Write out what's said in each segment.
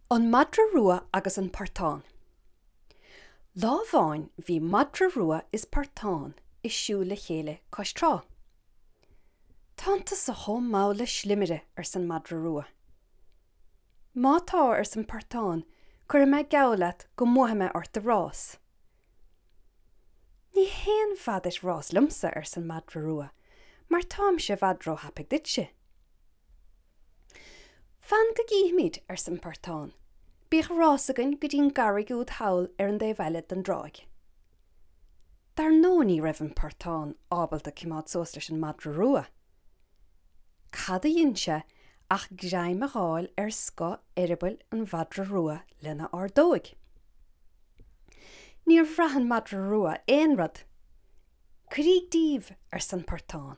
An madra rua agus an partáin. Lá bháin bhí madra rua is partáin is siú le chéile coistrá. Tánta sa chom mála slimire san madra rua. Mátá san partáin chur me gabhleat go mutha orta rás. Ní héan fad is rás lumsa san madra rua, mar tám se bhadró hapig dit se. Fan go gíhmid san partáin, bích rásagan go dtín garig úd hawl an dé bheile den dráig. Dar nóí raibh an partáin ábalta cimát sós leis an madra rua. Cad a dhéanse ach gréim a gáil sco iribal an madra rua lena ardóig. Níor bhreathan madra rua éon rud. Críg díomh san partáin.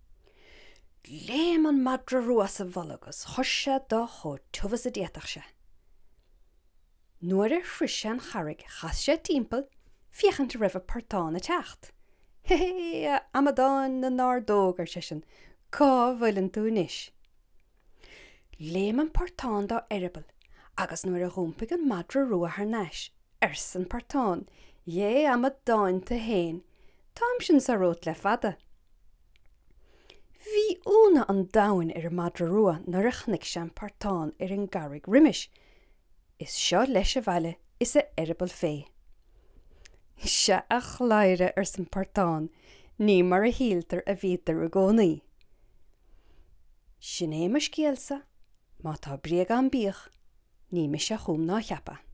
Léim an madra rua sa bholagus thoise do chó tuhas a déach se. Nuair frise an charig chas sé timppel, fiechant a raibh partáin a techt. Hé, amadáin na nárdóg sé sin, cá bhfuilen tú níis. Léim an partáin dá iribal, agus nuair a rúmpaig an madra rua haar neis, san partáin, dhé amadáin ta héin, tám sin sa rót le fada. Bhí úna an dain madra rua nuair a chnig sé an partáin an garig rimis. Is seo leis a bheile is a iribal fé. Se a chláire san partáin, ní mar a híaltar a bhítar a gcónaí. Sin é mar scéalsa, má tá bríag an bích, ní me se chum ná cheapa.